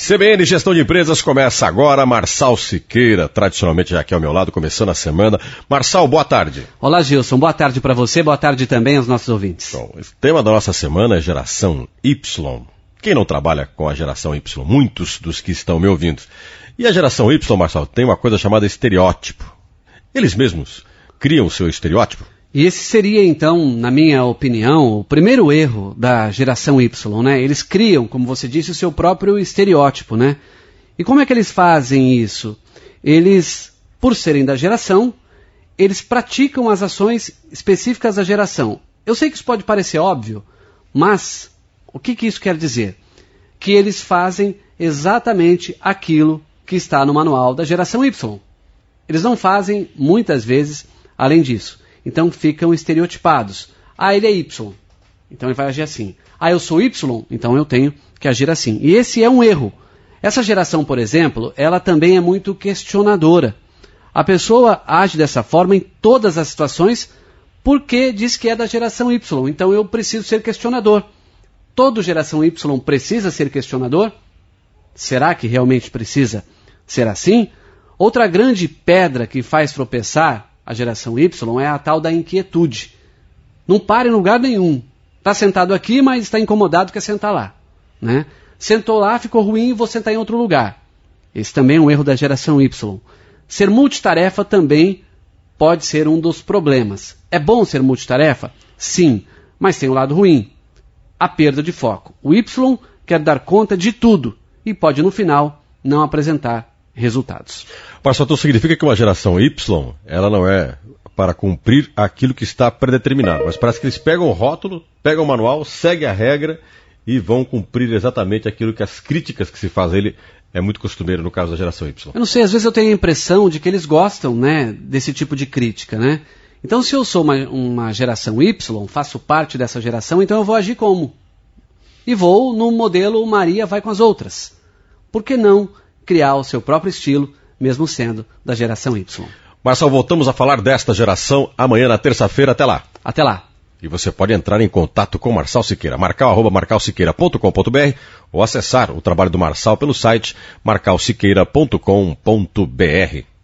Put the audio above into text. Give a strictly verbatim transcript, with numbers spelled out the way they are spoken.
C B N Gestão de Empresas começa agora. Marçal Siqueira, tradicionalmente já aqui ao meu lado, começando a semana. Marçal, boa tarde. Olá, Gilson. Boa tarde para você, boa tarde também aos nossos ouvintes. Bom, o tema da nossa semana é geração Y. Quem não trabalha com a geração Y? Muitos dos que estão me ouvindo. E a geração Y, Marçal, tem uma coisa chamada estereótipo. Eles mesmos criam o seu estereótipo? E esse seria, então, na minha opinião, o primeiro erro da geração Y, né? Eles criam, como você disse, o seu próprio estereótipo, né? E como é que eles fazem isso? Eles, por serem da geração, eles praticam as ações específicas da geração. Eu sei que isso pode parecer óbvio, mas o que, que isso quer dizer? Que eles fazem exatamente aquilo que está no manual da geração Y. Eles não fazem, muitas vezes, além disso. Então ficam estereotipados. Ah, ele é Y, então ele vai agir assim. Ah, eu sou Y, então eu tenho que agir assim. E esse é um erro. Essa geração, por exemplo, ela também é muito questionadora. A pessoa age dessa forma em todas as situações porque diz que é da geração Y. Então eu preciso ser questionador. Todo geração Y precisa ser questionador? Será que realmente precisa ser assim? Outra grande pedra que faz tropeçar a geração Y é a tal da inquietude. Não para em lugar nenhum. Está sentado aqui, mas está incomodado, quer sentar lá. Né? Sentou lá, ficou ruim e vou sentar em outro lugar. Esse também é um erro da geração Y. Ser multitarefa também pode ser um dos problemas. É bom ser multitarefa? Sim, mas tem um lado ruim. A perda de foco. O Y quer dar conta de tudo e pode, no final, não apresentar resultados. Pastor, então significa que uma geração Y, ela não é para cumprir aquilo que está predeterminado, mas parece que eles pegam o rótulo, pegam o manual, seguem a regra e vão cumprir exatamente aquilo que as críticas que se faz a ele é muito costumeiro no caso da geração Y. Eu não sei, às vezes eu tenho a impressão de que eles gostam, né, desse tipo de crítica, né? Então se eu sou uma, uma geração Y, faço parte dessa geração, então eu vou agir como? E vou no modelo Maria vai com as outras. Por que não criar o seu próprio estilo, mesmo sendo da geração Y? Marçal, voltamos a falar desta geração amanhã na terça-feira. Até lá. Até lá. E você pode entrar em contato com Marçal Siqueira, marcal arroba marcal siqueira ponto com ponto br ou acessar o trabalho do Marçal pelo site marcal siqueira ponto com ponto br.